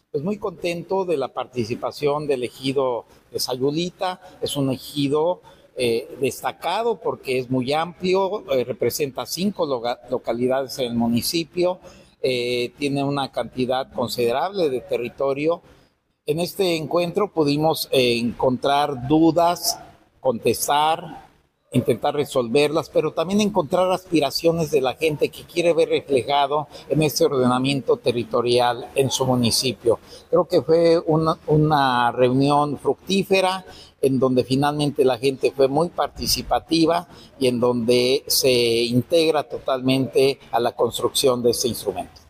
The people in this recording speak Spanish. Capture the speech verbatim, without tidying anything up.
Pues muy contento de la participación del ejido de Sayulita. Es un ejido eh, destacado porque es muy amplio, eh, representa cinco loga- localidades en el municipio, eh, tiene una cantidad considerable de territorio. En este encuentro pudimos eh, encontrar dudas, contestar, intentar resolverlas, pero también encontrar aspiraciones de la gente que quiere ver reflejado en este ordenamiento territorial en su municipio. Creo que fue una, una reunión fructífera en donde finalmente la gente fue muy participativa y en donde se integra totalmente a la construcción de este instrumento.